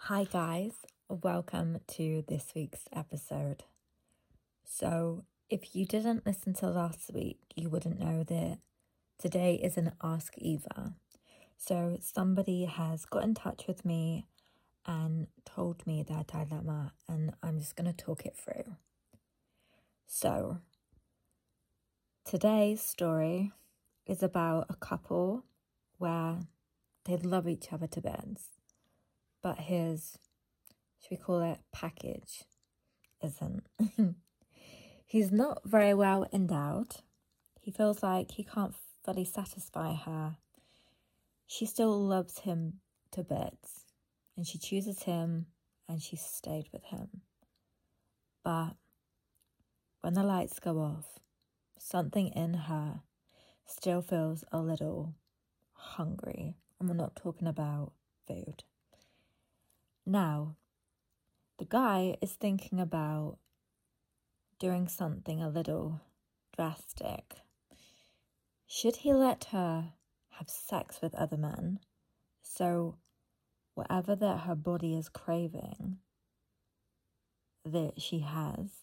Hi guys, welcome to this week's episode. So, if you didn't listen to last week, you wouldn't know that today is an Ask Eva. So, somebody has got in touch with me and told me their dilemma, and I'm just going to talk it through. So, today's story is about a couple where they love each other to bits, but his, should we call it, package isn't. He's not very well endowed. He feels like he can't fully satisfy her. She still loves him to bits, and she chooses him, and she stayed with him. But when the lights go off, something in her still feels a little hungry, and we're not talking about food. Now, the guy is thinking about doing something a little drastic. Should he let her have sex with other men, so whatever that her body is craving, that she has,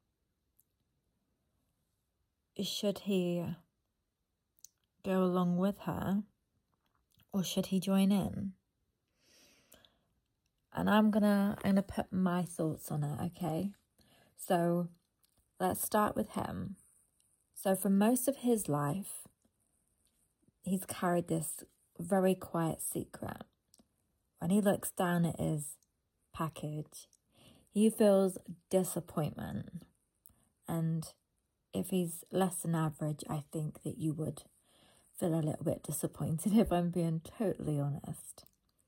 should he go along with her, or should he join in? And I'm gonna put my thoughts on it, okay? So let's start with him. So for most of his life, he's carried this very quiet secret. When he looks down at his package, he feels disappointment. And if he's less than average, I think that you would feel a little bit disappointed, if I'm being totally honest.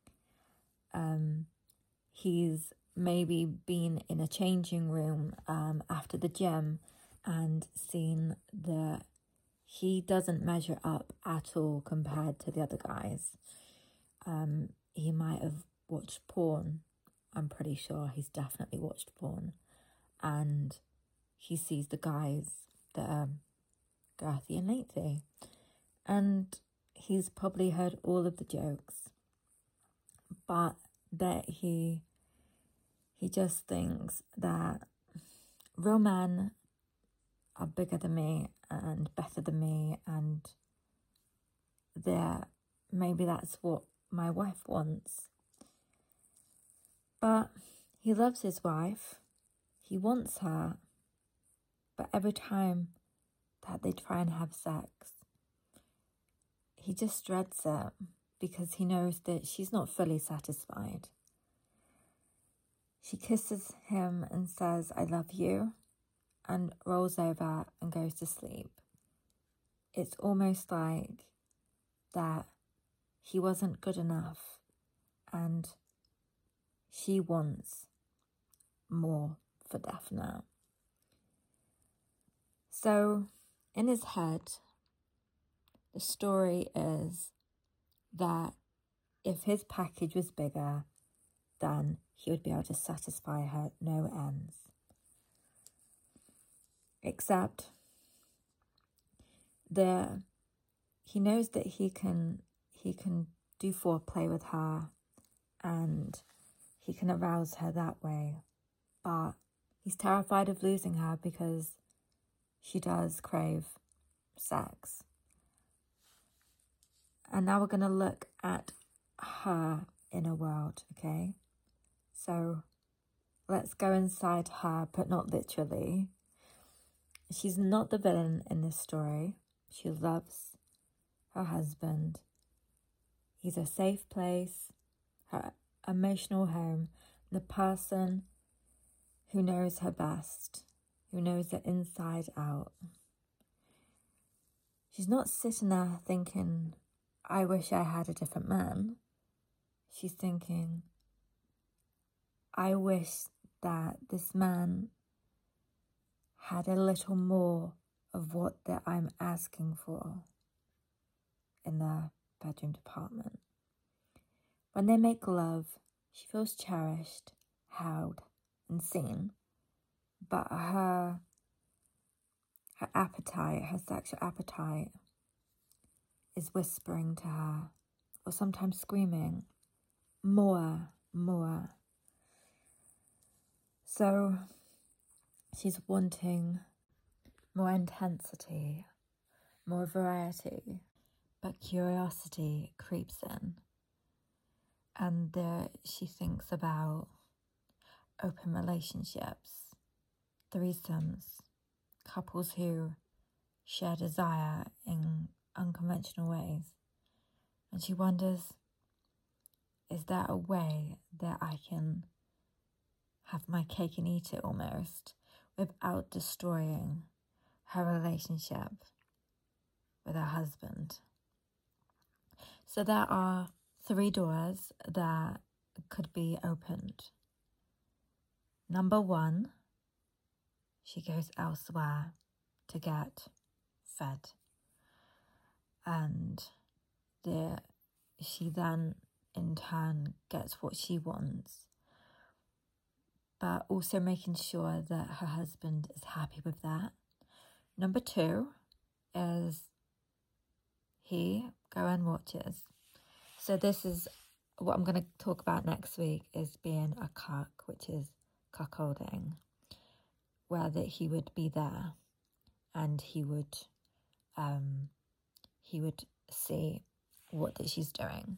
He's maybe been in a changing room after the gym and seen that he doesn't measure up at all compared to the other guys. He might have watched porn. I'm pretty sure he's definitely watched porn. And he sees the guys that are girthy and lengthy. And he's probably heard all of the jokes. But that he just thinks that real men are bigger than me and better than me, and that maybe that's what my wife wants. But he loves his wife. He wants her. But every time that they try and have sex, he just dreads it because he knows that she's not fully satisfied. She kisses him and says, "I love you," and rolls over and goes to sleep. It's almost like that he wasn't good enough and she wants more for definite. So in his head, the story is that if his package was bigger, then he would be able to satisfy her no ends. Except he knows that he can do foreplay with her and he can arouse her that way. But he's terrified of losing her because she does crave sex. And now we're going to look at her inner world, okay? So let's go inside her, but not literally. She's not the villain in this story. She loves her husband. He's a safe place, her emotional home, the person who knows her best, who knows her inside out. She's not sitting there thinking, "I wish I had a different man." She's thinking, "I wish that this man had a little more of what that I'm asking for in the bedroom department." When they make love, she feels cherished, held, and seen. But her appetite, her sexual appetite, is whispering to her, or sometimes screaming, more, more. So she's wanting more intensity, more variety, but curiosity creeps in. And she thinks about open relationships, threesomes, couples who share desire in unconventional ways. And she wonders, is there a way that I can have my cake and eat it almost without destroying her relationship with her husband? So there are 3 doors that could be opened. Number 1, she goes elsewhere to get fed. And she then in turn gets what she wants, but also making sure that her husband is happy with that. Number 2 is he go and watches. So this is what I'm going to talk about next week, is being a cuck, which is cuckolding, where that he would be there and he would see what that she's doing.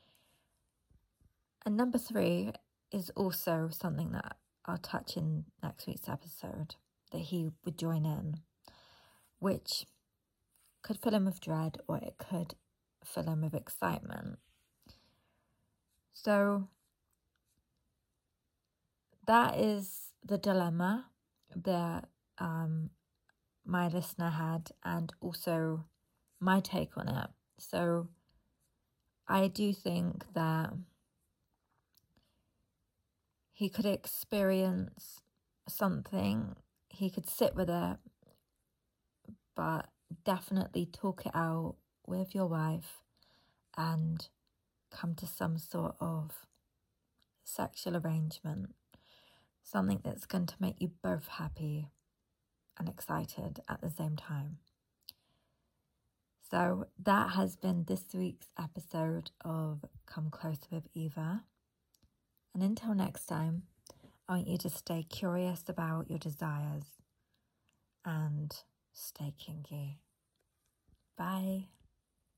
And number 3 is also something that I'll touch in next week's episode, that he would join in, which could fill him with dread or it could fill him with excitement. So that is the dilemma that my listener had, and also my take on it. So I do think that he could experience something, he could sit with it, but definitely talk it out with your wife and come to some sort of sexual arrangement, something that's going to make you both happy and excited at the same time. So that has been this week's episode of Come Closer with Eva. And until next time, I want you to stay curious about your desires and stay kinky. Bye.